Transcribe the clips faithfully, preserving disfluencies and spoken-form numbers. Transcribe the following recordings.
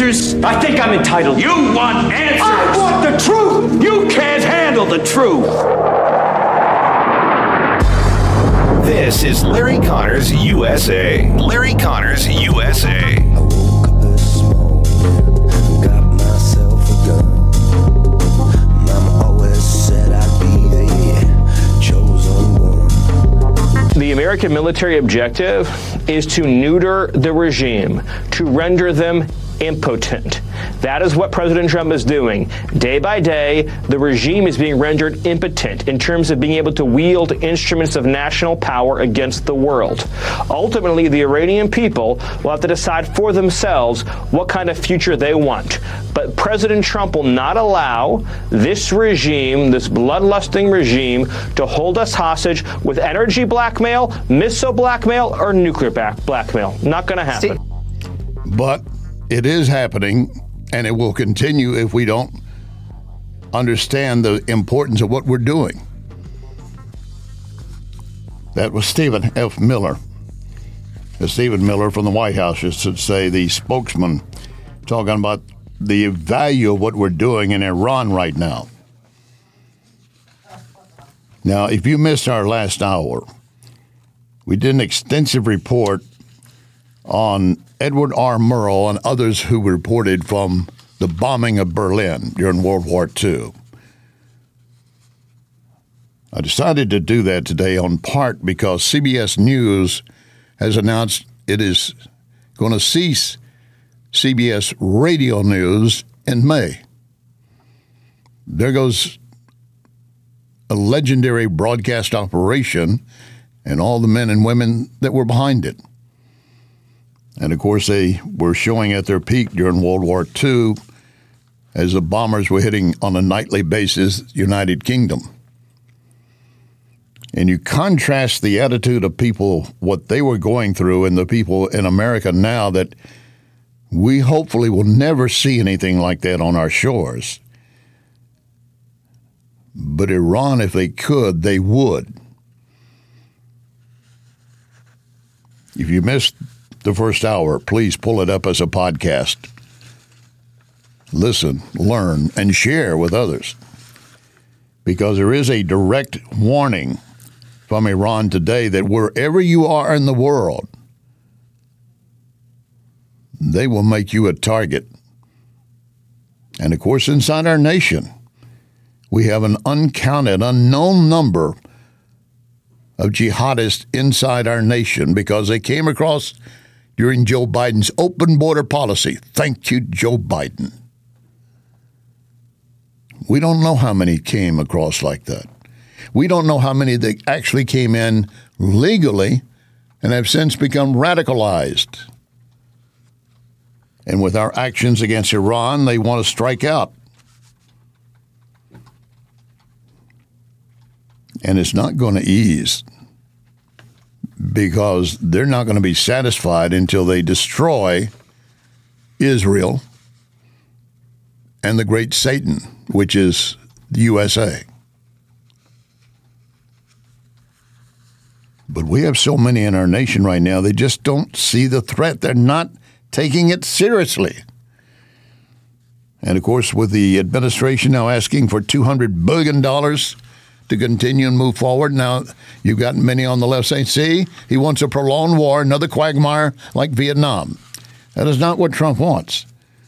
answers? I think I'm entitled. You want answers? I want the truth! You can't handle the truth. This is Larry Connors U S A. Larry Connors U S A. I woke up this morning, got myself a gun. Mama always said I'd be the chosen one. The American military objective is to neuter the regime, to render them impotent. That is what President Trump is doing. Day by day, the regime is being rendered impotent in terms of being able to wield instruments of national power against the world. Ultimately, the Iranian people will have to decide for themselves what kind of future they want. But President Trump will not allow this regime, this bloodlusting regime, to hold us hostage with energy blackmail, missile blackmail, or nuclear back blackmail. Not going to happen. But it is happening, and it will continue if we don't understand the importance of what we're doing. That was Stephen F. Miller. Stephen Miller from the White House should say, the spokesman, talking about the value of what we're doing in Iran right now. Now, if you missed our last hour, we did an extensive report on Edward R. Murrow and others who reported from the bombing of Berlin during World War Two. I decided to do that today on part because C B S News has announced it is going to cease C B S radio news in May. There goes a legendary broadcast operation and all the men and women that were behind it. And, of course, they were showing at their peak during World War Two as the bombers were hitting on a nightly basis the United Kingdom. And you contrast the attitude of people, what they were going through, and the people in America now that we hopefully will never see anything like that on our shores. But Iran, if they could, they would. If you missed the first hour, please pull it up as a podcast. Listen, learn, and share with others. Because there is a direct warning from Iran today that wherever you are in the world, they will make you a target. And of course, inside our nation, we have an uncounted, unknown number of jihadists inside our nation because they came across during Joe Biden's open border policy. Thank you, Joe Biden. We don't know how many came across like that. We don't know how many that actually came in legally and have since become radicalized. And with our actions against Iran, they want to strike out. And it's not going to ease, because they're not going to be satisfied until they destroy Israel and the great Satan, which is the U S A. But we have so many in our nation right now, they just don't see the threat. They're not taking it seriously. And, of course, with the administration now asking for two hundred billion dollars to continue and move forward. Now, you've got many on the left saying, see, he wants a prolonged war, another quagmire like Vietnam. That is not what Trump wants.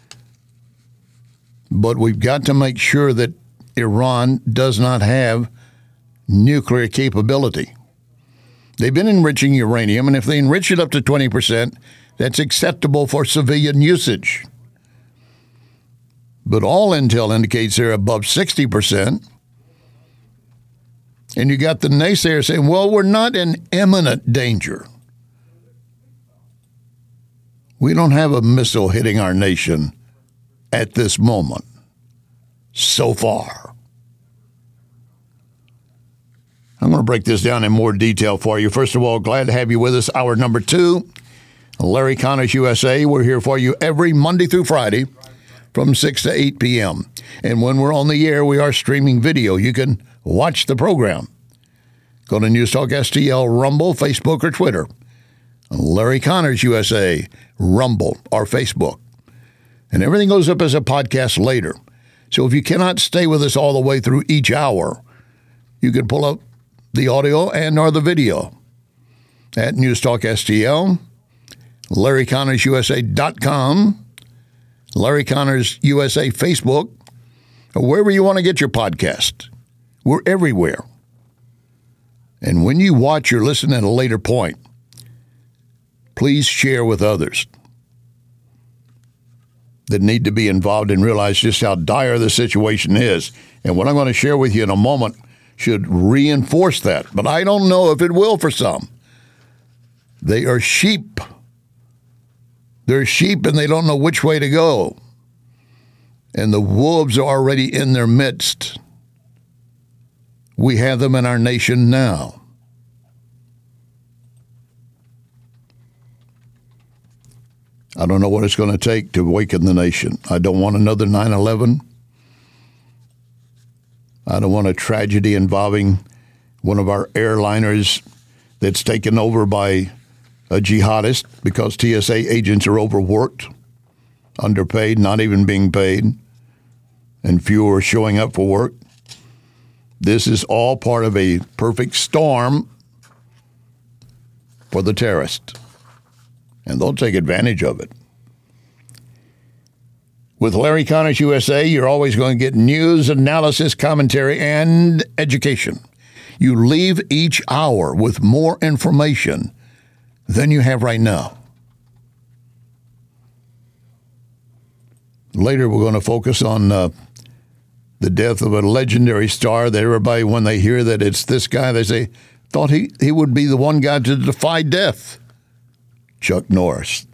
But we've got to make sure that Iran does not have nuclear capability. They've been enriching uranium, and if they enrich it up to twenty percent, that's acceptable for civilian usage. But all intel indicates they're above sixty percent. And you got the naysayers saying, well, we're not in imminent danger. We don't have a missile hitting our nation at this moment, so far. I'm going to break this down in more detail for you. First of all, glad to have you with us. Hour number two, Larry Connors U S A. We're here for you every Monday through Friday from six to eight p.m. And when we're on the air, we are streaming video. You can watch the program. Go to News Talk S T L, Rumble, Facebook, or Twitter. Larry Connors U S A, Rumble, or Facebook. And everything goes up as a podcast later. So if you cannot stay with us all the way through each hour, you can pull up the audio and or the video at News Talk S T L, Larry Connors U S A dot com, Larry Connors U S A Facebook, or wherever you want to get your podcast. We're everywhere. And when you watch or listen at a later point, please share with others that need to be involved and realize just how dire the situation is. And what I'm going to share with you in a moment should reinforce that. But I don't know if it will for some. They are sheep. They're sheep and they don't know which way to go. And the wolves are already in their midst. We have them in our nation now. I don't know what it's going to take to awaken the nation. I don't want another nine eleven. I don't want a tragedy involving one of our airliners that's taken over by a jihadist because T S A agents are overworked, underpaid, not even being paid, and few are showing up for work. This is all part of a perfect storm for the terrorists, and they'll take advantage of it. With Larry Connors U S A, you're always going to get news, analysis, commentary, and education. You leave each hour with more information than you have right now. Later, we're going to focus on uh, the death of a legendary star that everybody, when they hear that it's this guy, they say, thought he, he would be the one guy to defy death. Chuck Norris.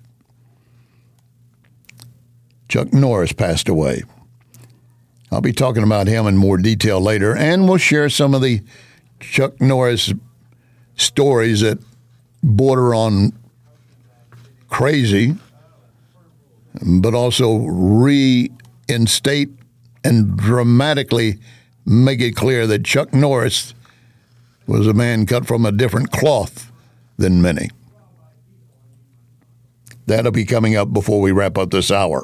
Chuck Norris passed away. I'll be talking about him in more detail later, and we'll share some of the Chuck Norris stories that border on crazy, but also reinstate and dramatically make it clear that Chuck Norris was a man cut from a different cloth than many. That'll be coming up before we wrap up this hour.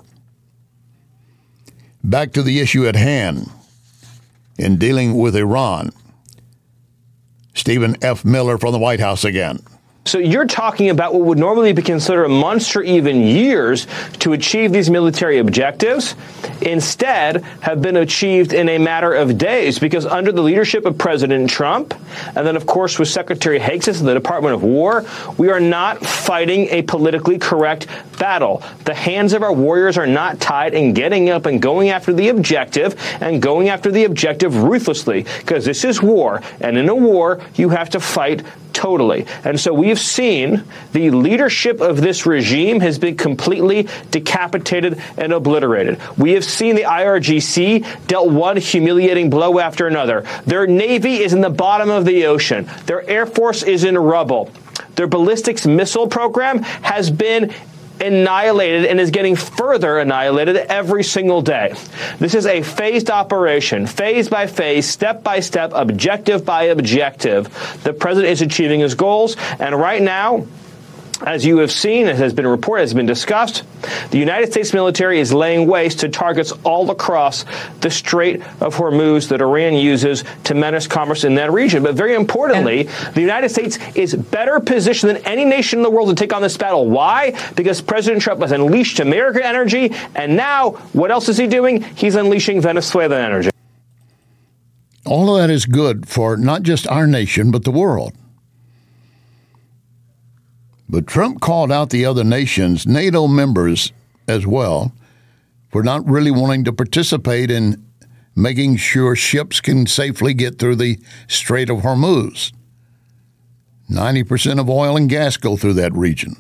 Back to the issue at hand in dealing with Iran. Stephen F. Miller from the White House again. So you're talking about what would normally be considered a months or even years to achieve these military objectives, instead have been achieved in a matter of days, because under the leadership of President Trump, and then of course with Secretary Hagsis of the Department of War, we are not fighting a politically correct battle. The hands of our warriors are not tied in getting up and going after the objective, and going after the objective ruthlessly, because this is war, and in a war you have to fight totally. And so we've seen the leadership of this regime has been completely decapitated and obliterated. We have seen the I R G C dealt one humiliating blow after another. Their Navy is in the bottom of the ocean. Their Air Force is in rubble. Their ballistics missile program has been annihilated and is getting further annihilated every single day. This is a phased operation, phase by phase, step by step, objective by objective. The president is achieving his goals, and right now, as you have seen, it has been reported, has been discussed, the United States military is laying waste to targets all across the Strait of Hormuz that Iran uses to menace commerce in that region. But very importantly, the United States is better positioned than any nation in the world to take on this battle. Why? Because President Trump has unleashed American energy, and now what else is he doing? He's unleashing Venezuelan energy. All of that is good for not just our nation, but the world. But Trump called out the other nations, NATO members as well, for not really wanting to participate in making sure ships can safely get through the Strait of Hormuz. ninety percent of oil and gas go through that region.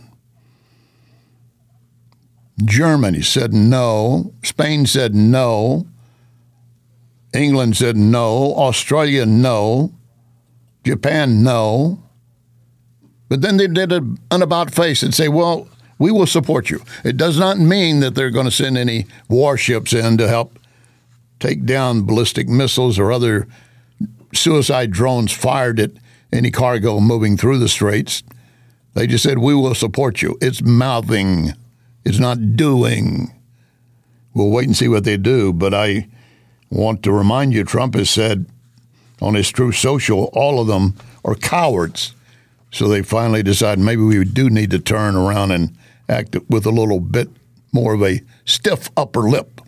Germany said no. Spain said no. England said no. Australia, no. Japan, no. But then they did an about face and say, well, we will support you. It does not mean that they're going to send any warships in to help take down ballistic missiles or other suicide drones fired at any cargo moving through the straits. They just said, we will support you. It's mouthing. It's not doing. we'll wait and see what they do. But I want to remind you, Trump has said on his Truth Social, all of them are cowards. So they finally decided maybe we do need to turn around and act with a little bit more of a stiff upper lip.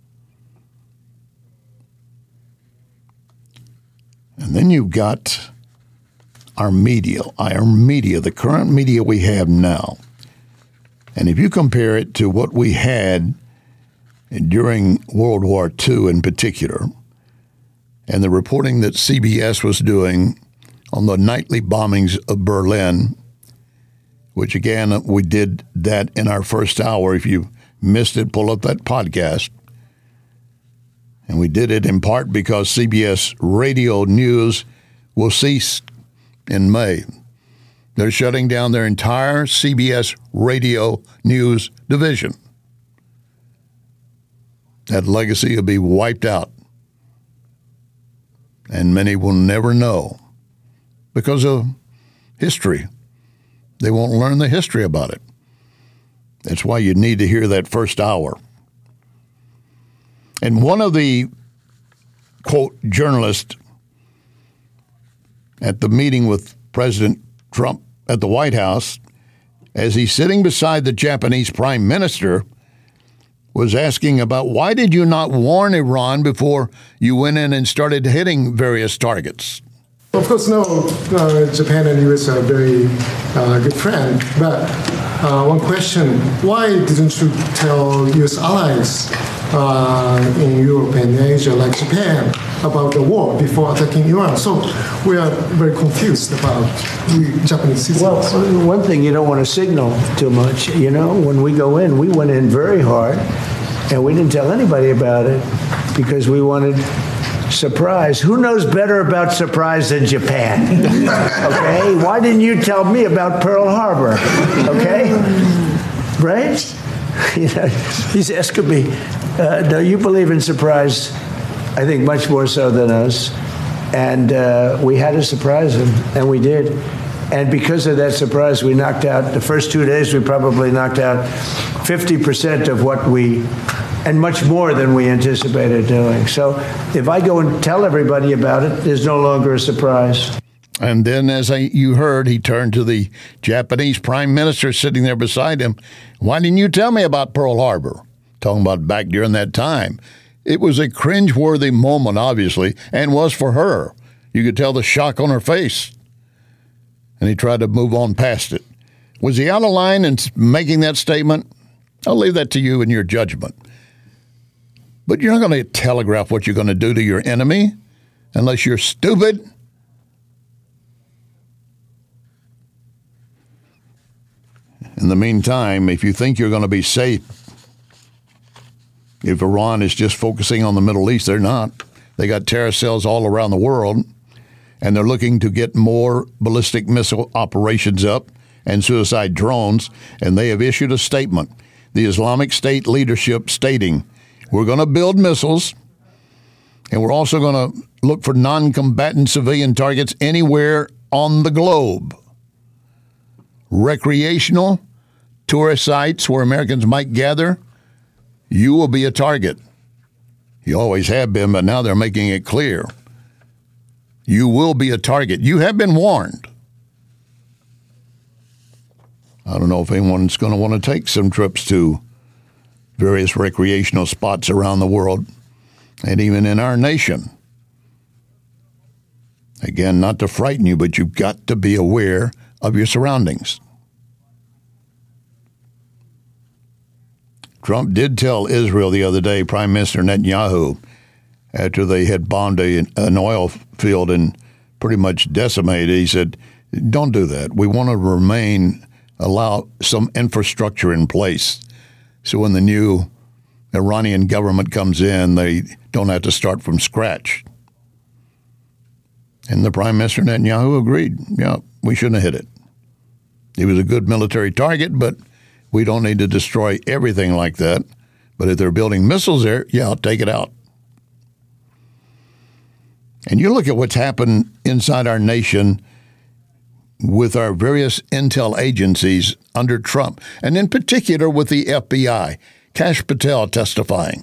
And then you've got our media, our media, the current media we have now. And if you compare it to what we had during World War Two in particular, and the reporting that C B S was doing on the nightly bombings of Berlin, which again, we did that in our first hour. If you missed it, pull up that podcast. And we did it in part because C B S Radio News will cease in May. They're shutting down their entire C B S Radio News division. That legacy will be wiped out. And many will never know because of history. They won't learn the history about it. That's why you need to hear that first hour. And one of the, quote, journalists at the meeting with President Trump at the White House, as he's sitting beside the Japanese prime minister, was asking about why did you not warn Iran before you went in and started hitting various targets? Of course, no, uh, Japan and U S are very uh, good friends. But uh, one question, why didn't you tell U S allies uh, in Europe and Asia, like Japan, about the war before attacking Iran? So we are very confused about the Japanese citizens. Well, one thing, you don't want to signal too much. You know, when we go in, we went in very hard, and we didn't tell anybody about it because we wanted surprise. Who knows better about surprise than Japan? Okay? Why didn't you tell me about Pearl Harbor? Okay? Right? You know, he's asking me, uh, no, you believe in surprise, I think much more so than us. And uh, we had to surprise him, and we did. And because of that surprise, we knocked out, the first two days, we probably knocked out fifty percent of what we, and much more than we anticipated doing. So if I go and tell everybody about it, there's no longer a surprise. And then, as I, you heard, he turned to the Japanese prime minister sitting there beside him. Why didn't you tell me about Pearl Harbor? Talking about back during that time. It was a cringeworthy moment, obviously, and was for her. You could tell the shock on her face. And he tried to move on past it. Was he out of line in making that statement? I'll leave that to you in your judgment. But you're not going to telegraph what you're going to do to your enemy unless you're stupid. In the meantime, if you think you're going to be safe, if Iran is just focusing on the Middle East, they're not. They got terrorist cells all around the world, and they're looking to get more ballistic missile operations up and suicide drones, and they have issued a statement, the Islamic State leadership stating, we're going to build missiles, and we're also going to look for non-combatant civilian targets anywhere on the globe. Recreational, tourist sites where Americans might gather, you will be a target. You always have been, but now they're making it clear. You will be a target. You have been warned. I don't know if anyone's going to want to take some trips to various recreational spots around the world and even in our nation. Again, not to frighten you, but you've got to be aware of your surroundings. Trump did tell Israel the other day, Prime Minister Netanyahu, after they had bombed a, an oil field and pretty much decimated, he said, don't do that. We want to remain, allow some infrastructure in place. So when the new Iranian government comes in, they don't have to start from scratch. And the Prime Minister Netanyahu agreed. Yeah, we shouldn't have hit it. It was a good military target, but we don't need to destroy everything like that. But if they're building missiles there, yeah, I'll take it out. And you look at what's happened inside our nation with our various intel agencies under Trump, and in particular with the F B I. Kash Patel testifying.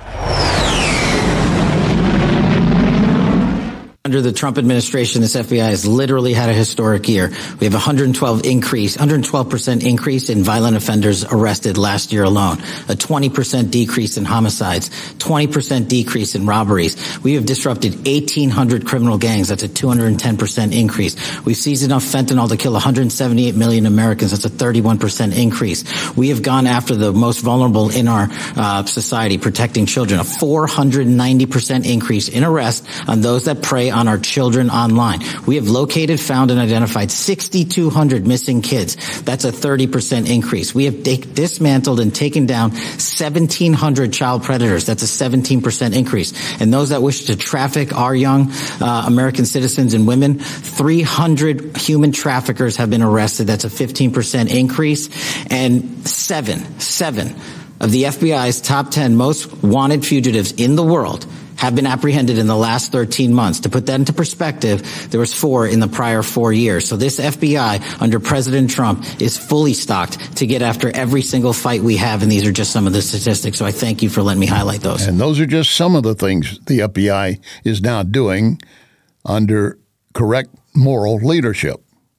Under the Trump administration, this F B I has literally had a historic year. We have a one hundred twelve increase, one hundred twelve percent increase in violent offenders arrested last year alone, a twenty percent decrease in homicides, twenty percent decrease in robberies. We have disrupted eighteen hundred criminal gangs. That's a two hundred ten percent increase. We've seized enough fentanyl to kill one hundred seventy-eight million Americans. That's a thirty-one percent increase. We have gone after the most vulnerable in our uh, society, protecting children, a four hundred ninety percent increase in arrests on those that prey on our children online. We have located, found, and identified six thousand two hundred missing kids. That's a thirty percent increase. We have d- dismantled and taken down seventeen hundred child predators. That's a seventeen percent increase. And those that wish to traffic our young uh, American citizens and women, three hundred human traffickers have been arrested. That's a fifteen percent increase. And seven, seven of the F B I's top ten most wanted fugitives in the world have been apprehended in the last thirteen months. To put that into perspective, there was four in the prior four years. So this F B I under President Trump is fully stocked to get after every single fight we have, and these are just some of the statistics. So I thank you for letting me highlight those. And those are just some of the things the F B I is now doing under correct moral leadership.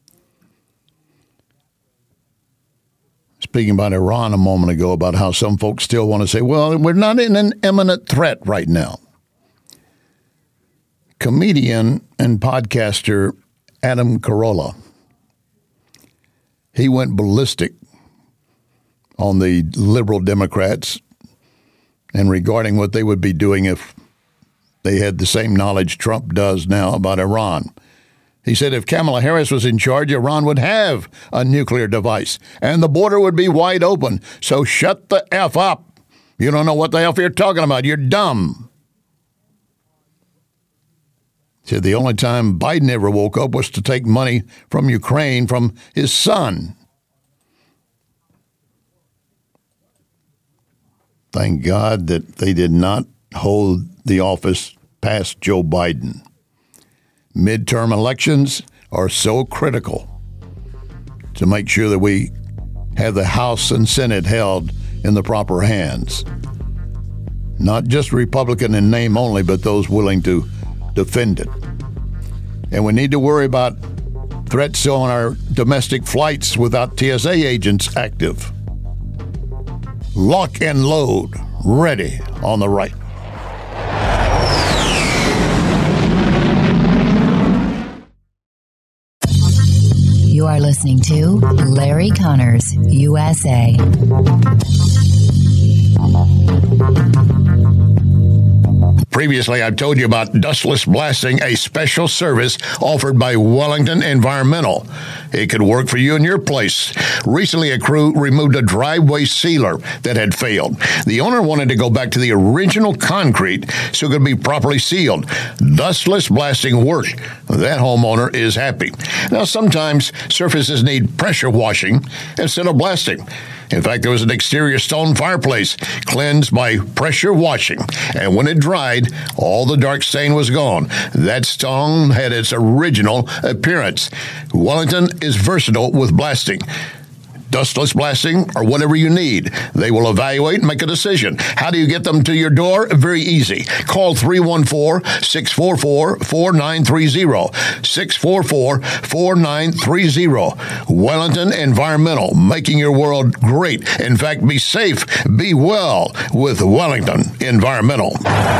Speaking about Iran a moment ago, about how some folks still want to say, well, we're not in an imminent threat right now. Comedian and podcaster Adam Carolla, he went ballistic on the liberal Democrats and regarding what they would be doing if they had the same knowledge Trump does now about Iran. He said if Kamala Harris was in charge, Iran would have a nuclear device and the border would be wide open. So shut the F up. You don't know what the F you're talking about. You're dumb. Said the only time Biden ever woke up was to take money from Ukraine from his son. Thank God that they did not hold the office past Joe Biden. Midterm elections are so critical to make sure that we have the House and Senate held in the proper hands. Not just Republican in name only, but those willing to defend it. And we need to worry about threats on our domestic flights without T S A agents active. Lock and load, ready on the right. You are listening to Larry Connors, U S A. Previously, I've told you about dustless blasting, a special service offered by Wellington Environmental. It could work for you in your place. Recently, a crew removed a driveway sealer that had failed. The owner wanted to go back to the original concrete so it could be properly sealed. Dustless blasting worked. That homeowner is happy. Now, sometimes surfaces need pressure washing instead of blasting. In fact, there was an exterior stone fireplace cleansed by pressure washing, and when it dried, all the dark stain was gone. That stone had its original appearance. Wellington is versatile with blasting. Dustless blasting, or whatever you need. They will evaluate and make a decision. How do you get them to your door? Very easy. Call three one four, six four four, four nine three zero. six four four, four nine three zero. Wellington Environmental, making your world great. In fact, be safe, be well with Wellington Environmental.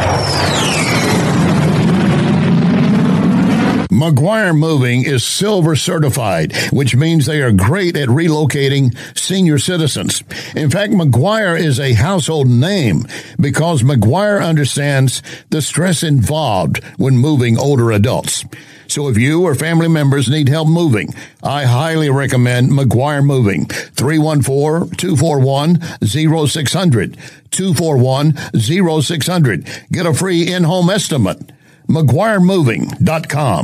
McGuire Moving is silver certified, which means they are great at relocating senior citizens. In fact, McGuire is a household name because McGuire understands the stress involved when moving older adults. So if you or family members need help moving, I highly recommend McGuire Moving. three one four, two four one, zero six zero zero. two four one, zero six zero zero. Get a free in-home estimate. McGuire Moving dot com.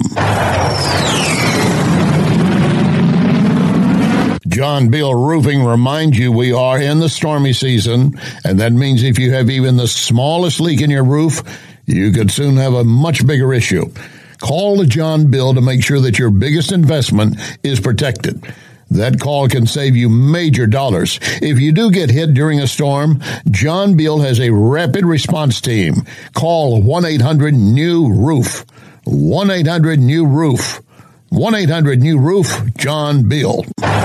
John Bill Roofing reminds you we are in the stormy season, and that means if you have even the smallest leak in your roof, you could soon have a much bigger issue. Call the John Bill to make sure that your biggest investment is protected. That call can save you major dollars. If you do get hit during a storm, John Beal has a rapid response team. Call one eight hundred new roof. one eight hundred new roof. one eight hundred new roof. John Beal.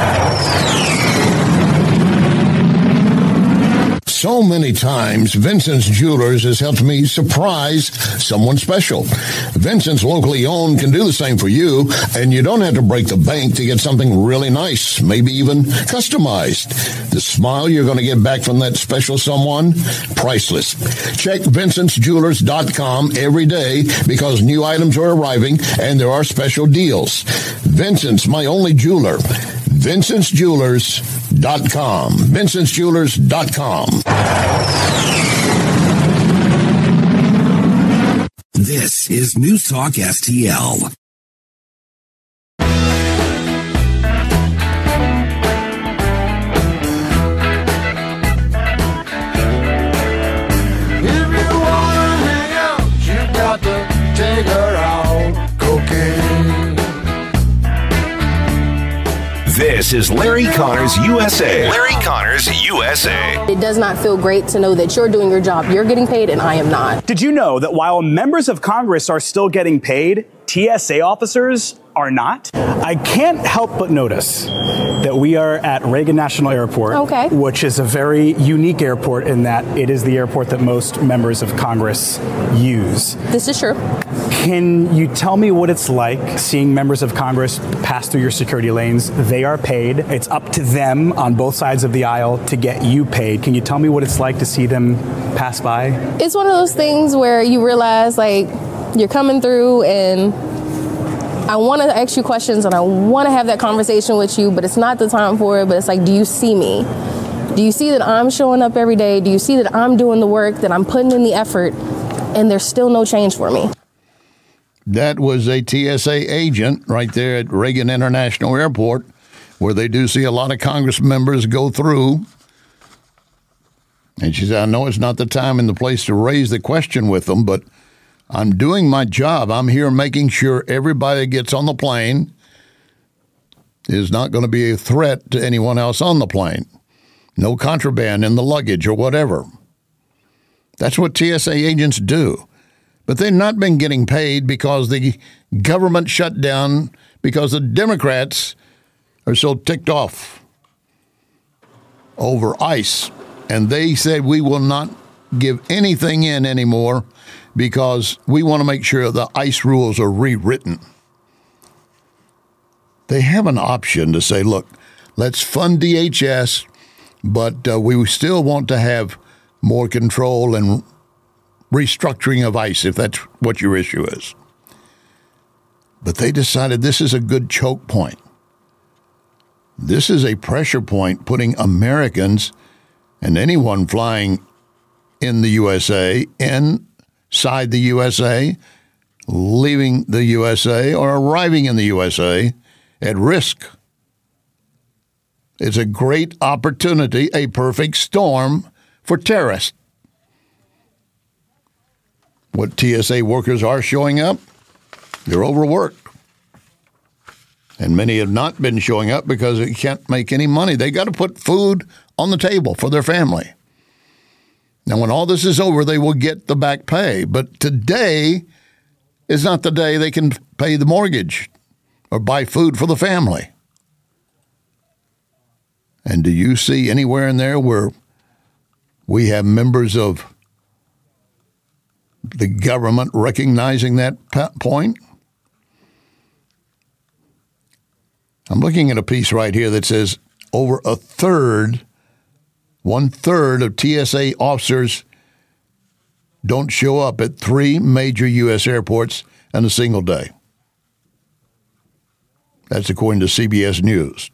So many times, Vincent's Jewelers has helped me surprise someone special. Vincent's locally owned can do the same for you, and you don't have to break the bank to get something really nice, maybe even customized. The smile you're going to get back from that special someone, priceless. Check Vincent's Jewelers dot com every day because new items are arriving and there are special deals. Vincent's, my only jeweler. Vincent's Jewelers dot com. Vincent's Jewelers dot com. This is News Talk S T L. This is Larry Connors U S A. Larry Connors U S A. It does not feel great to know that you're doing your job, you're getting paid, and I am not. Did you know that while members of Congress are still getting paid, T S A officers are not? I can't help but notice that we are at Reagan National Airport, okay. which is a very unique airport in that it is the airport that most members of Congress use. This is true. Can you tell me what it's like seeing members of Congress pass through your security lanes? They are paid. It's up to them on both sides of the aisle to get you paid. Can you tell me what it's like to see them pass by? It's one of those things where you realize, like, you're coming through and I want to ask you questions and I want to have that conversation with you, but it's not the time for it. But it's like, do you see me? Do you see that I'm showing up every day? Do you see that I'm doing the work, that I'm putting in the effort, and there's still no change for me? That was a T S A agent right there at Reagan International Airport, where they do see a lot of Congress members go through. And she said, I know it's not the time and the place to raise the question with them, but I'm doing my job. I'm here making sure everybody that gets on the plane is not going to be a threat to anyone else on the plane. No contraband in the luggage or whatever. That's what T S A agents do. But they've not been getting paid because the government shut down, because the Democrats are so ticked off over ICE. And they said we will not give anything in anymore because we want to make sure the ICE rules are rewritten. They have an option to say, look, let's fund D H S, but uh, we still want to have more control and restructuring of ICE, if that's what your issue is. But they decided this is a good choke point. This is a pressure point putting Americans and anyone flying in the U S A, inside the U S A, leaving the U S A, or arriving in the U S A at risk. It's a great opportunity, a perfect storm for terrorists. What T S A workers are showing up, they're overworked. And many have not been showing up because they can't make any money. They got to put food on the table for their family. Now, when all this is over, they will get the back pay. But today is not the day they can pay the mortgage or buy food for the family. And do you see anywhere in there where we have members of the government recognizing that point? I'm looking at a piece right here that says over a third, one third of T S A officers don't show up at three major U S airports in a single day. That's according to C B S News.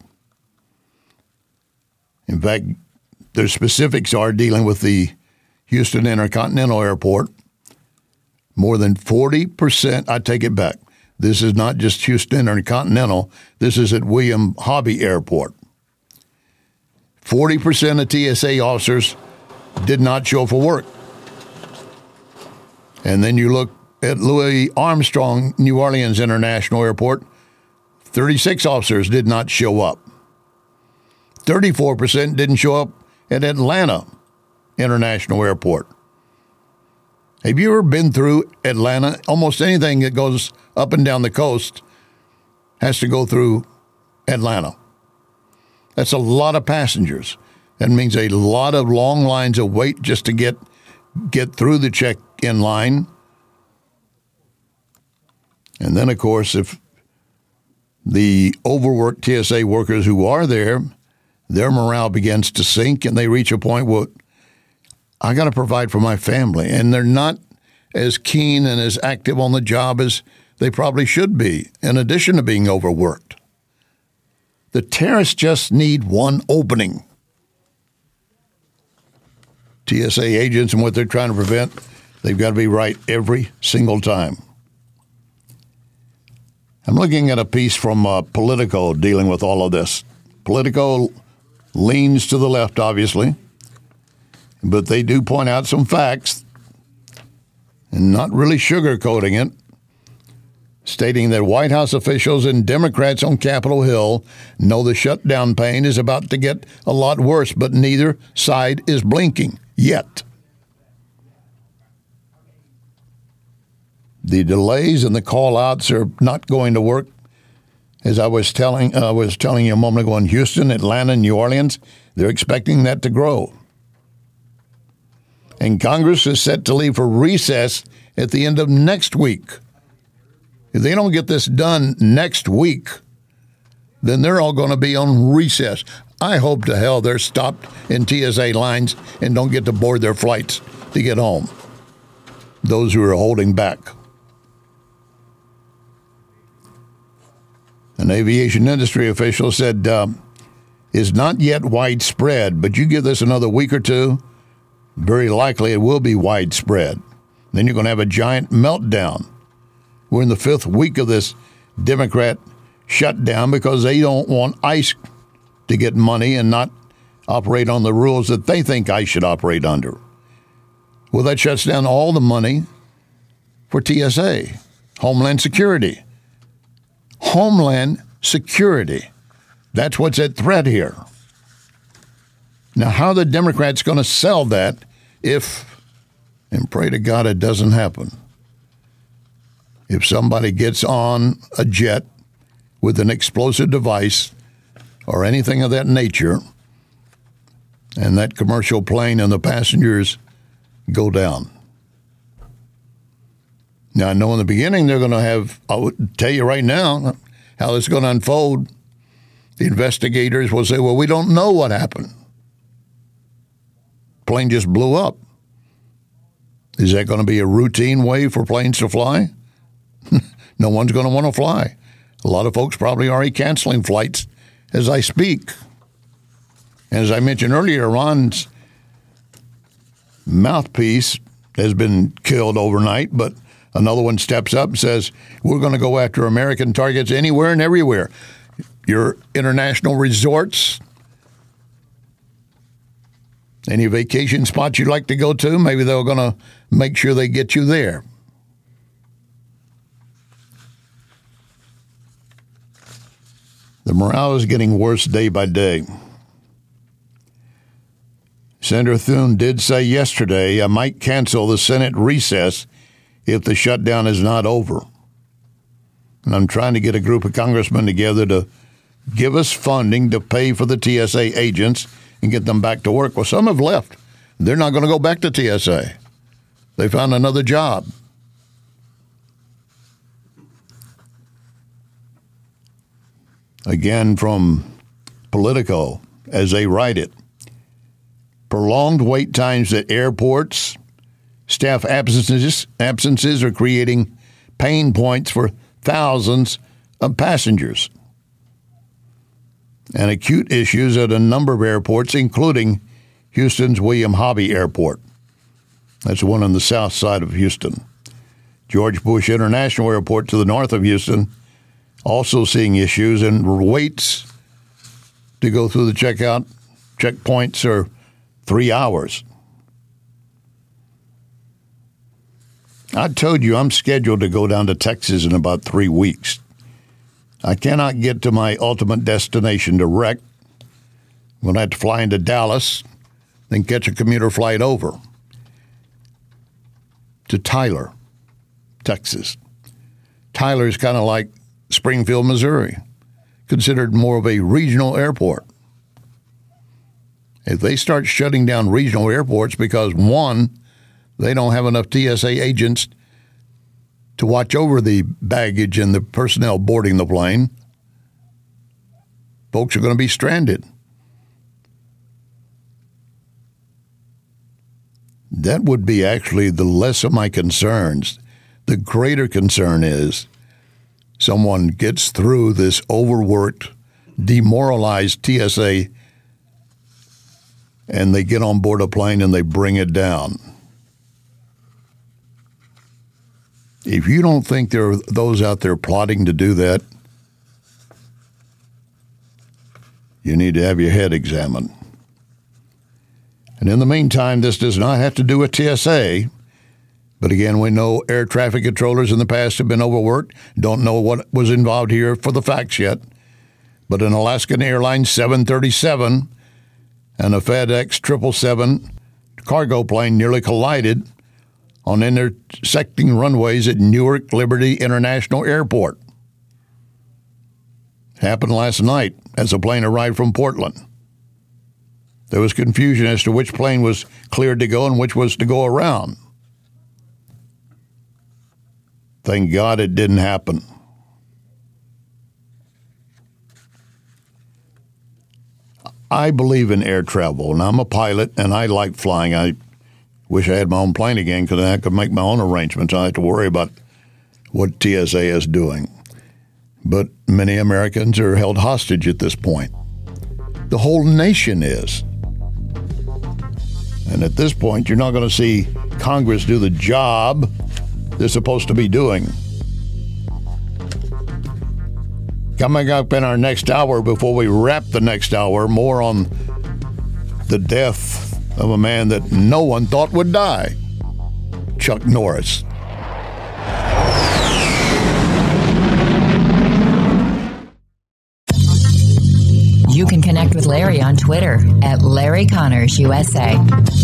In fact, their specifics are dealing with the Houston Intercontinental Airport. More than forty percent, I take it back. This is not just Houston Intercontinental. This is at William Hobby Airport. forty percent of T S A officers did not show for work. And then you look at Louis Armstrong, New Orleans International Airport, thirty-six officers did not show up. thirty-four percent didn't show up at Atlanta International Airport. Have you ever been through Atlanta? Almost anything that goes up and down the coast has to go through Atlanta. That's a lot of passengers. That means a lot of long lines of wait just to get get through the check-in line. And then, of course, if the overworked T S A workers who are there, their morale begins to sink and they reach a point where I got to provide for my family. And they're not as keen and as active on the job as they probably should be, in addition to being overworked. The terrorists just need one opening. T S A agents and what they're trying to prevent, they've got to be right every single time. I'm looking at a piece from uh, Politico dealing with all of this. Politico leans to the left, obviously, but they do point out some facts and not really sugarcoating it, stating that White House officials and Democrats on Capitol Hill know the shutdown pain is about to get a lot worse, but neither side is blinking yet. The delays and the call-outs are not going to work. As I was telling, I uh, was telling you a moment ago in Houston, Atlanta, New Orleans, they're expecting that to grow. And Congress is set to leave for recess at the end of next week. If they don't get this done next week, then they're all going to be on recess. I hope to hell they're stopped in T S A lines and don't get to board their flights to get home. Those who are holding back. An aviation industry official said, um, is not yet widespread, but you give this another week or two, very likely it will be widespread. Then you're going to have a giant meltdown. We're in the fifth week of this Democrat shutdown because they don't want ICE to get money and not operate on the rules that they think ICE should operate under. Well, that shuts down all the money for T S A, Homeland Security. Homeland Security. That's what's at threat here. Now, how are the Democrats going to sell that if, and pray to God it doesn't happen, if somebody gets on a jet with an explosive device or anything of that nature, and that commercial plane and the passengers go down? Now, I know in the beginning they're going to have, I would tell you right now how this is going to unfold. The investigators will say, well, we don't know what happened. Plane just blew up. Is that going to be a routine way for planes to fly? No one's going to want to fly. A lot of folks probably already canceling flights as I speak. And as I mentioned earlier, Iran's mouthpiece has been killed overnight, but another one steps up and says, we're going to go after American targets anywhere and everywhere. Your international resorts, any vacation spots you'd like to go to, maybe they're going to make sure they get you there. The morale is getting worse day by day. Senator Thune did say yesterday, I might cancel the Senate recess if the shutdown is not over. And I'm trying to get a group of congressmen together to give us funding to pay for the T S A agents and get them back to work. Well, some have left. They're not going to go back to T S A. They found another job. Again, from Politico, as they write it, prolonged wait times at airports, staff absences, absences are creating pain points for thousands of passengers. And acute issues at a number of airports, including Houston's William Hobby Airport. That's one on the south side of Houston. George Bush International Airport to the north of Houston, also seeing issues, and waits to go through the checkout checkpoints are three hours. I told you I'm scheduled to go down to Texas in about three weeks. I cannot get to my ultimate destination direct. We're going to have to fly into Dallas, then catch a commuter flight over to Tyler, Texas. Tyler is kind of like Springfield, Missouri, considered more of a regional airport. If they start shutting down regional airports because, one, they don't have enough T S A agents to watch over the baggage and the personnel boarding the plane, folks are going to be stranded. That would be actually the less of my concerns. The greater concern is someone gets through this overworked, demoralized T S A and they get on board a plane and they bring it down. If you don't think there are those out there plotting to do that, you need to have your head examined. And in the meantime, this does not have to do with T S A. But again, we know air traffic controllers in the past have been overworked. Don't know what was involved here for the facts yet. But an Alaskan Airlines seven thirty-seven and a FedEx triple seven cargo plane nearly collided on intersecting runways at Newark Liberty International Airport. Happened last night as a plane arrived from Portland. There was confusion as to which plane was cleared to go and which was to go around. Thank God it didn't happen. I believe in air travel, and I'm a pilot, and I like flying. I wish I had my own plane again because I could make my own arrangements. I don't have to worry about what T S A is doing. But many Americans are held hostage at this point. The whole nation is. And at this point, you're not going to see Congress do the job they're supposed to be doing. Coming up in our next hour, before we wrap the next hour, more on the death of a man that no one thought would die, Chuck Norris. You can connect with Larry on Twitter at Larry Connors U S A.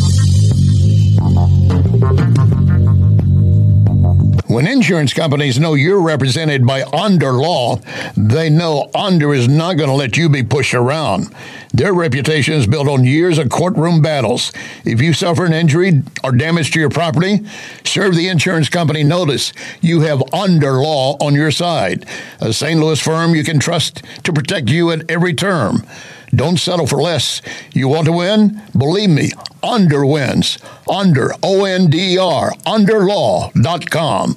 When insurance companies know you're represented by Under Law, they know Under is not going to let you be pushed around. Their reputation is built on years of courtroom battles. If you suffer an injury or damage to your property, serve the insurance company notice. You have Under Law on your side, a Saint Louis firm you can trust to protect you at every term. Don't settle for less. You want to win? Believe me, Under wins. Under, O N D E R, under law dot com.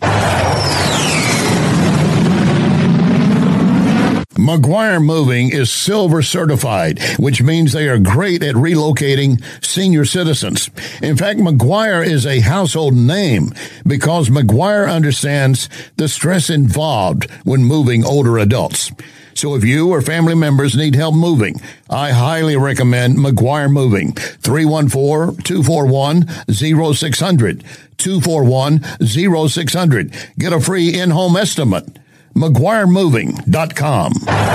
McGuire Moving is Silver certified, which means they are great at relocating senior citizens. In fact, McGuire is a household name because McGuire understands the stress involved when moving older adults. So if you or family members need help moving, I highly recommend McGuire Moving. three one four, two four one, zero six zero zero. two four one, zero six zero zero. Get a free in-home estimate. McGuire Moving dot com.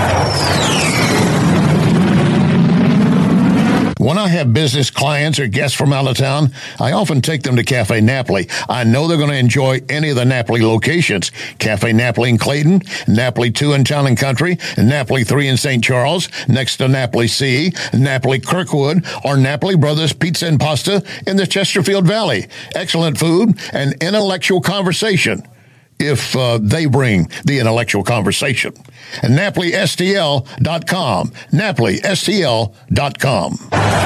When I have business clients or guests from out of town, I often take them to Cafe Napoli. I know they're going to enjoy any of the Napoli locations. Cafe Napoli in Clayton, Napoli two in Town and Country, Napoli three in Saint Charles, next to Napoli C, Napoli Kirkwood, or Napoli Brothers Pizza and Pasta in the Chesterfield Valley. Excellent food and intellectual conversation, if uh, they bring the intellectual conversation. And Napoli S T L dot com. Napoli S T L dot com.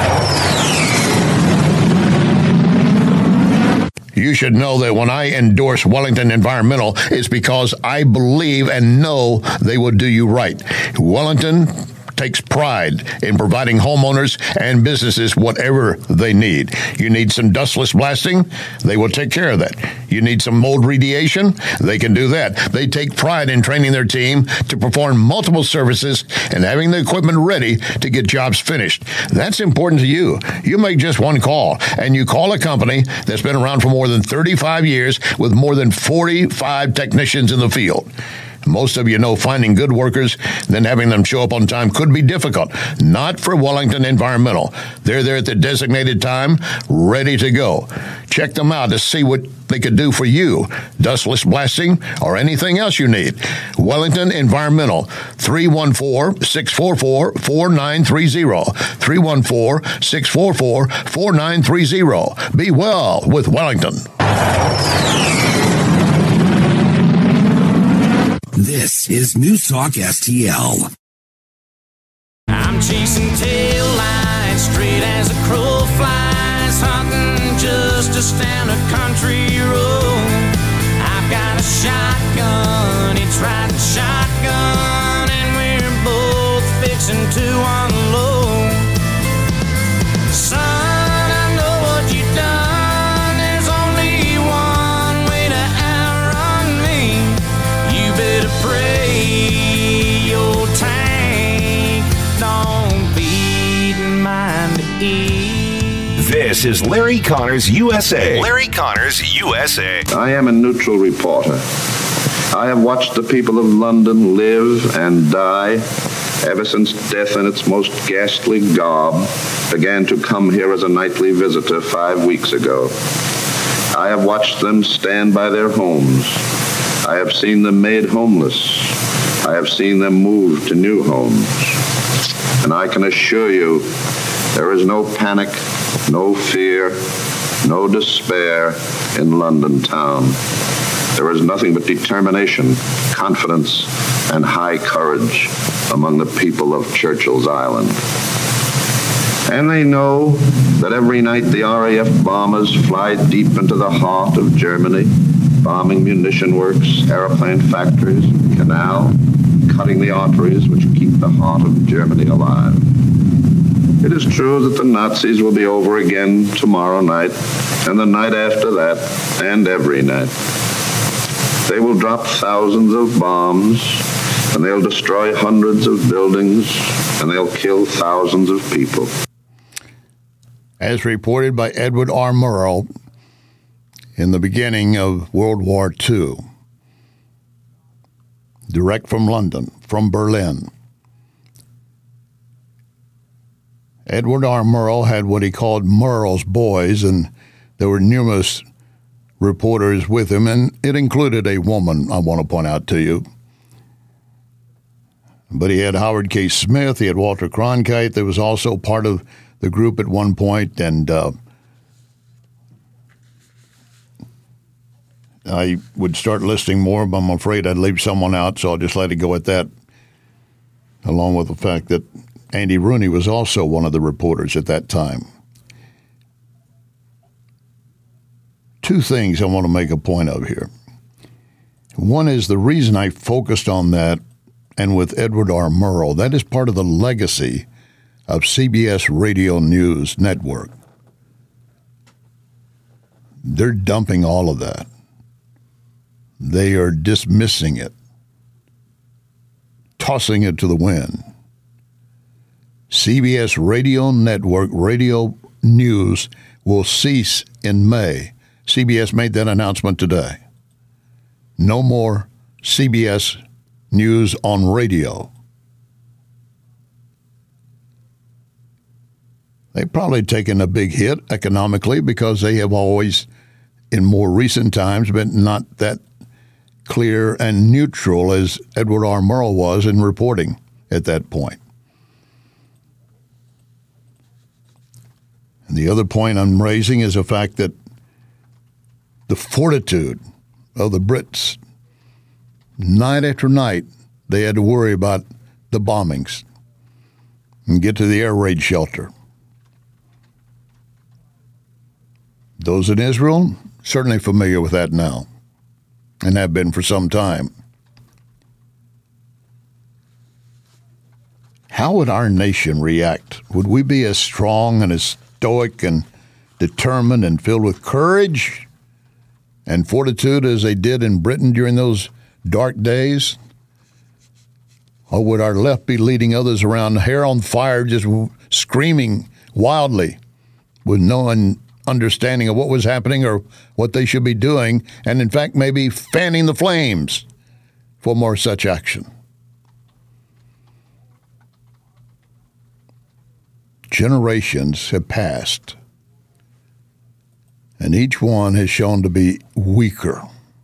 You should know that when I endorse Wellington Environmental, it's because I believe and know they will do you right. Wellington takes pride in providing homeowners and businesses whatever they need. You need some dustless blasting? They will take care of that. You need some mold remediation? They can do that. They take pride in training their team to perform multiple services and having the equipment ready to get jobs finished. That's important to you. You make just one call, and you call a company that's been around for more than thirty-five years with more than forty-five technicians in the field. Most of you know finding good workers, then having them show up on time could be difficult. Not for Wellington Environmental. They're there at the designated time, ready to go. Check them out to see what they could do for you. Dustless blasting or anything else you need. Wellington Environmental, three one four, six four four, four nine three zero. three one four, six four four, four nine three zero. Be well with Wellington. This is News Talk S T L. I'm chasing tail lights straight as a crow flies, hunting justice down a country road. I've got a shotgun, it's riding shotgun, and we're both fixing to unload. Son, I know what you've done. There's only one way to outrun me. You better pray your tank don't beat mine to eat. This is Larry Connors U S A. Larry Connors U S A. I am a neutral reporter. I have watched the people of London live and die ever since death in its most ghastly garb began to come here as a nightly visitor five weeks ago. I have watched them stand by their homes. I have seen them made homeless. I have seen them move to new homes. And I can assure you, there is no panic, no fear, no despair in London town. There is nothing but determination, confidence, and high courage among the people of Churchill's Island. And they know that every night the R A F bombers fly deep into the heart of Germany, bombing munition works, airplane factories, canal, cutting the arteries which keep the heart of Germany alive. It is true that the Nazis will be over again tomorrow night, and the night after that, and every night. They will drop thousands of bombs, and they'll destroy hundreds of buildings, and they'll kill thousands of people. As reported by Edward R. Murrow in the beginning of World War Two, direct from London, from Berlin. Edward R. Murrow had what he called Murrow's boys, and there were numerous reporters with him, and it included a woman, I want to point out to you. But he had Howard K. Smith, he had Walter Cronkite, that was also part of the group at one point, and uh, I would start listing more, but I'm afraid I'd leave someone out, so I'll just let it go at that, along with the fact that Andy Rooney was also one of the reporters at that time. Two things I want to make a point of here. One is the reason I focused on that, and with Edward R. Murrow, that is part of the legacy of C B S Radio News Network. They're dumping all of that. They are dismissing it, tossing it to the wind. C B S Radio Network Radio News will cease in May. C B S made that announcement today. No more C B S News on radio. They've probably taken a big hit economically because they have always, in more recent times, been not that clear and neutral as Edward R. Murrow was in reporting at that point. And the other point I'm raising is the fact that the fortitude of the Brits, night after night, they had to worry about the bombings and get to the air raid shelter. Those in Israel, certainly familiar with that now, and have been for some time. How would our nation react? Would we be as strong and as stoic and determined and filled with courage and fortitude as they did in Britain during those dark days? Or would our left be leading others around, hair on fire, just screaming wildly with no understanding of what was happening or what they should be doing, and in fact maybe fanning the flames for more such action. Generations have passed, and each one has shown to be weaker,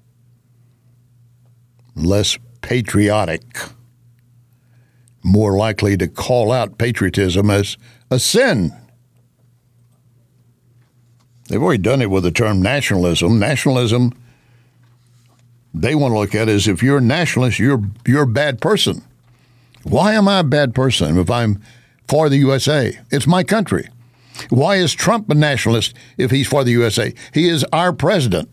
less patriotic, more likely to call out patriotism as a sin. They've already done it with the term nationalism. Nationalism, they want to look at it as if you're a nationalist, you're, you're a bad person. Why am I a bad person if I'm for the U S A? It's my country. Why is Trump a nationalist if he's for the U S A? He is our president.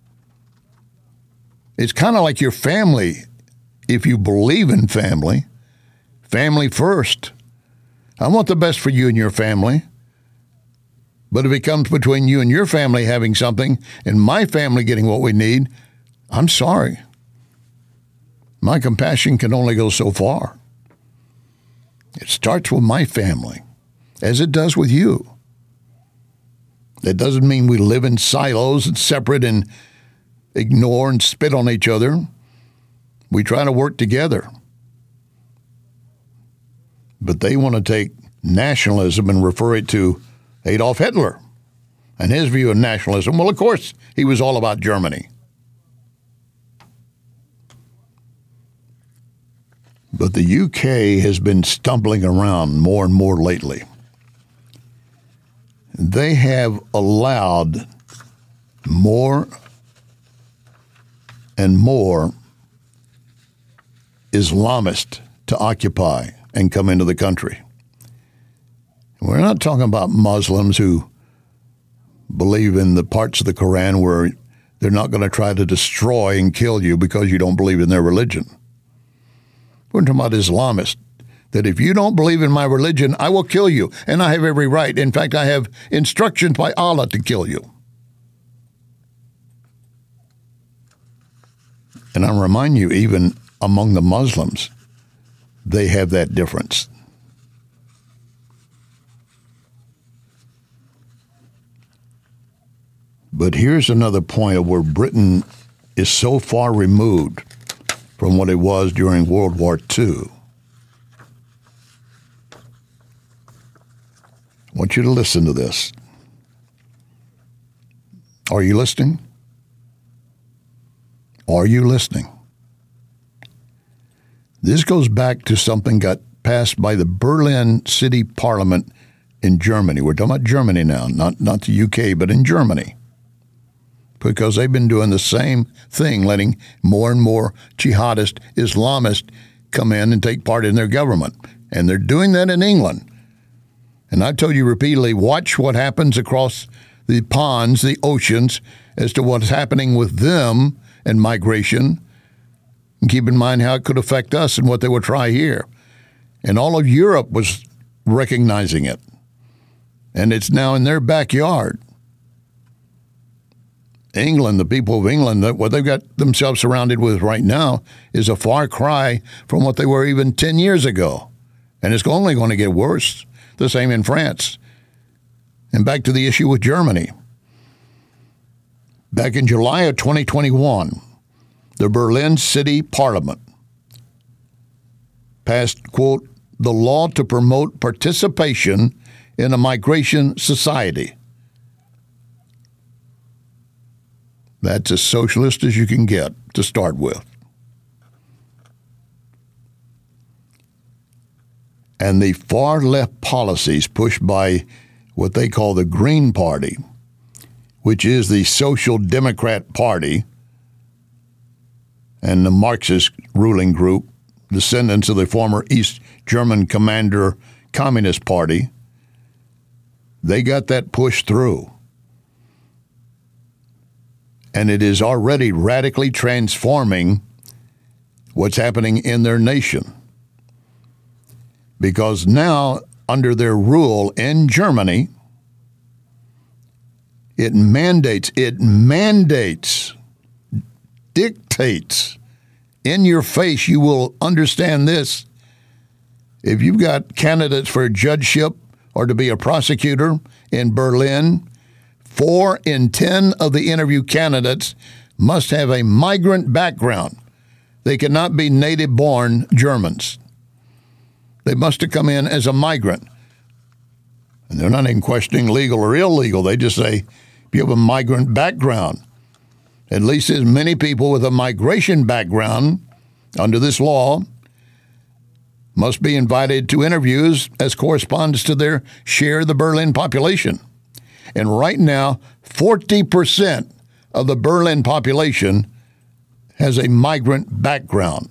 It's kind of like your family. If you believe in family, family first. I want the best for you and your family. But if it comes between you and your family having something and my family getting what we need, I'm sorry. My compassion can only go so far. It starts with my family, as it does with you. That doesn't mean we live in silos and separate and ignore and spit on each other. We try to work together. But they want to take nationalism and refer it to Adolf Hitler and his view of nationalism. Well, of course, he was all about Germany. But the U K has been stumbling around more and more lately. They have allowed more and more Islamists to occupy and come into the country. We're not talking about Muslims who believe in the parts of the Quran where they're not going to try to destroy and kill you because you don't believe in their religion. We're talking about Islamists, that if you don't believe in my religion, I will kill you, and I have every right. In fact, I have instructions by Allah to kill you. And I remind you, even among the Muslims, they have that difference. But here's another point of where Britain is so far removed from what it was during World War Two. I want you to listen to this. Are you listening? Are you listening? This goes back to something got passed by the Berlin City Parliament in Germany. We're talking about Germany now, not, not the U K, but in Germany. Because they've been doing the same thing, letting more and more jihadist Islamists come in and take part in their government. And they're doing that in England. And I've told you repeatedly, watch what happens across the ponds, the oceans, as to what's happening with them and migration. And keep in mind how it could affect us and what they will try here. And all of Europe was recognizing it. And it's now in their backyard. England, the people of England, what they've got themselves surrounded with right now is a far cry from what they were even ten years ago. And it's only going to get worse. The same in France. And back to the issue with Germany. Back in July of twenty twenty-one, the Berlin City Parliament passed, quote, the law to promote participation in a migration society. That's as socialist as you can get to start with. And the far left policies pushed by what they call the Green Party, which is the Social Democrat Party, and the Marxist ruling group, descendants of the former East German Commander Communist Party, they got that pushed through. And it is already radically transforming what's happening in their nation. Because now, under their rule in Germany, it mandates, it mandates, dictates, in your face, you will understand this. If you've got candidates for a judgeship or to be a prosecutor in Berlin, Four in ten of the interview candidates must have a migrant background. they cannot be native-born Germans. They must have come in as a migrant. And they're not even questioning legal or illegal. They just say, if you have a migrant background, at least as many people with a migration background under this law must be invited to interviews as corresponds to their share of the Berlin population. And right now, forty percent of the Berlin population has a migrant background.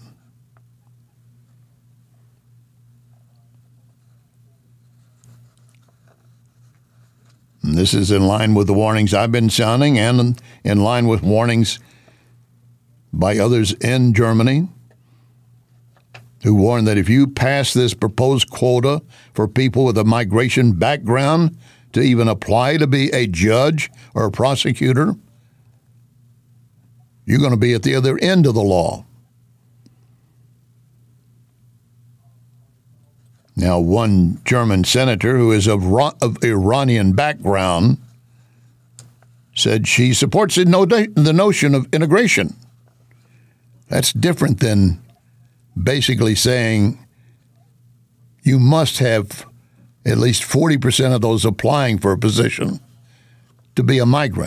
And this is in line with the warnings I've been sounding and in line with warnings by others in Germany who warn that if you pass this proposed quota for people with a migration background to even apply to be a judge or a prosecutor, you're going to be at the other end of the law. Now, one German senator who is of, of Iranian background said she supports the, no- the notion of integration. That's different than basically saying you must have at least forty percent of those applying for a position to be a migrant.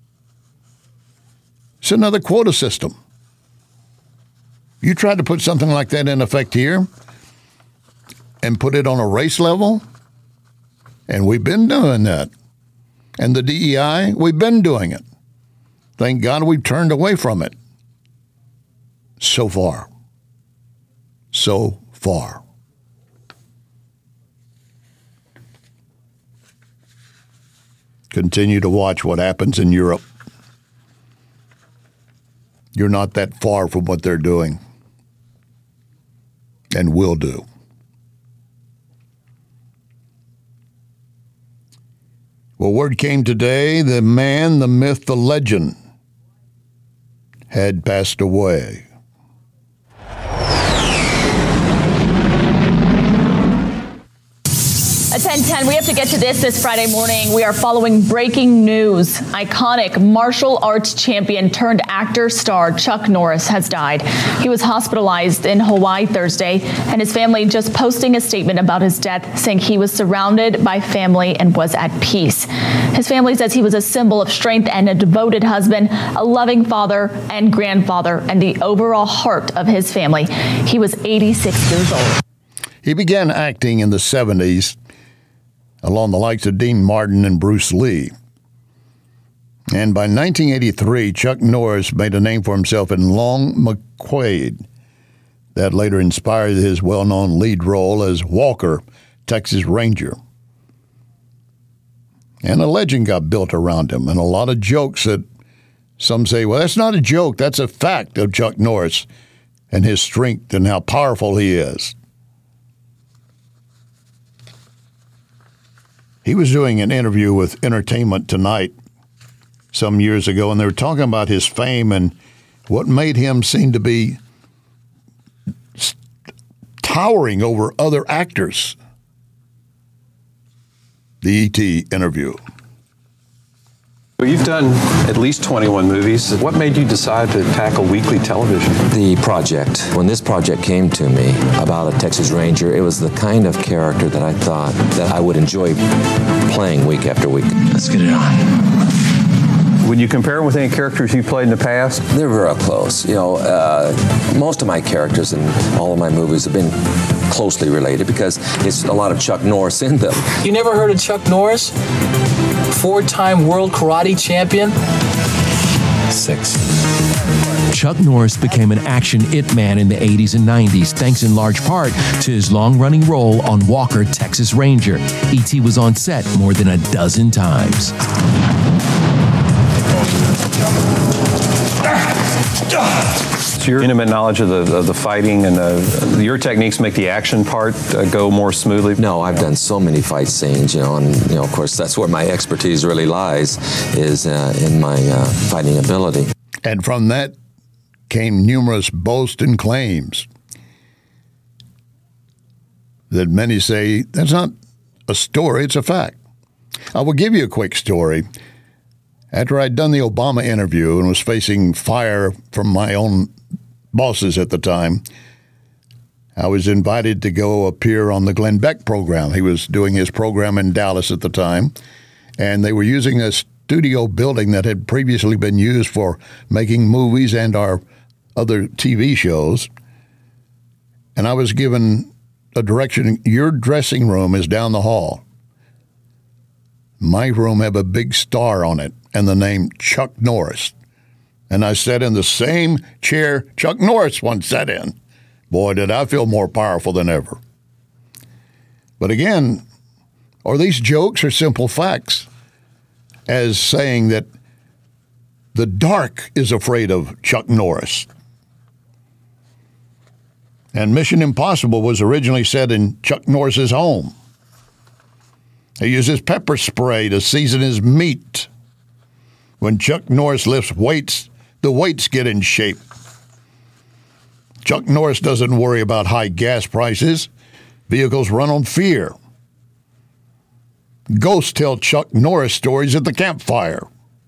It's another quota system. You tried to put something like that in effect here and put it on a race level, and we've been doing that. And the D E I, we've been doing it. Thank God we've turned away from it. So far. So far. Continue to watch what happens in Europe. You're not that far from what they're doing and will do. Well, word came today, the man, the myth, the legend had passed away. At ten ten, we have to get to this this Friday morning. We are following breaking news. Iconic martial arts champion turned actor star Chuck Norris has died. He was hospitalized in Hawaii Thursday, and his family just posting a statement about his death, saying he was surrounded by family and was at peace. His family says he was a symbol of strength and a devoted husband, a loving father and grandfather, and the overall heart of his family. He was eighty-six years old. He began acting in the seventies along the likes of Dean Martin and Bruce Lee. And by nineteen eighty-three, Chuck Norris made a name for himself in Long McQuade. That later inspired his well-known lead role as Walker, Texas Ranger. And a legend got built around him, and a lot of jokes that some say, well, that's not a joke, that's a fact of Chuck Norris and his strength and how powerful he is. He was doing an interview with Entertainment Tonight some years ago, and they were talking about his fame and what made him seem to be towering over other actors. The E T interview. Well, you've done at least twenty-one movies. What made you decide to tackle weekly television? The project. When this project came to me about a Texas Ranger, it was the kind of character that I thought that I would enjoy playing week after week. Let's get it on. Would you compare them with any characters you played in the past? They're very close. You know, uh, most of my characters in all of my movies have been closely related because it's a lot of Chuck Norris in them. You never heard of Chuck Norris? Four-time world karate champion? Six. Chuck Norris became an action it man in the eighties and nineties, thanks in large part to his long-running role on Walker, Texas Ranger. E T was on set more than a dozen times. So your intimate knowledge of the, of the fighting and the, your techniques make the action part uh, go more smoothly? No, I've done so many fight scenes, you know, and, you know, of course, that's where my expertise really lies, is uh, in my uh, fighting ability. And from that came numerous boasts and claims that many say, that's not a story, it's a fact. I will give you a quick story. After I'd done the Obama interview and was facing fire from my own bosses at the time. I was invited to go appear on the Glenn Beck program. He was doing his program in Dallas at the time, and they were using a studio building that had previously been used for making movies and our other T V shows. And I was given a direction, your dressing room is down the hall. My room had a big star on it and the name Chuck Norris. And I sat in the same chair Chuck Norris once sat in. Boy, did I feel more powerful than ever. But again, are these jokes or simple facts? As saying that the dark is afraid of Chuck Norris. And Mission Impossible was originally set in Chuck Norris's home. He uses pepper spray to season his meat. When Chuck Norris lifts weights, the weights get in shape. Chuck Norris doesn't worry about high gas prices. Vehicles run on fear. Ghosts tell Chuck Norris stories at the campfire.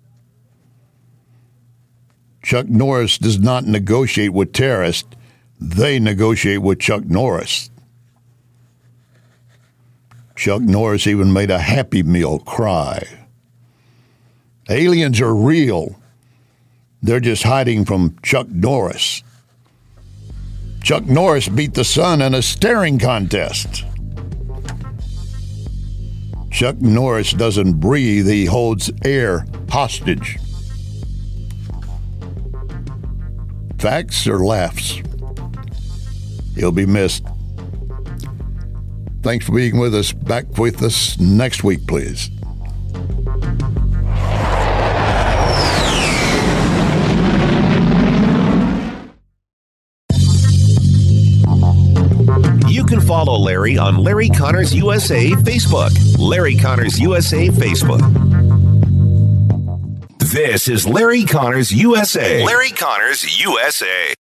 Chuck Norris does not negotiate with terrorists. They negotiate with Chuck Norris. Chuck Norris even made a Happy Meal cry. Aliens are real. They're just hiding from Chuck Norris. Chuck Norris beat the sun in a staring contest. Chuck Norris doesn't breathe. He holds air hostage. Facts or laughs? He'll be missed. Thanks for being with us. Back with us next week, please. You can follow Larry on Larry Connors U S A Facebook. Larry Connors U S A Facebook. This is Larry Connors U S A. Larry Connors U S A.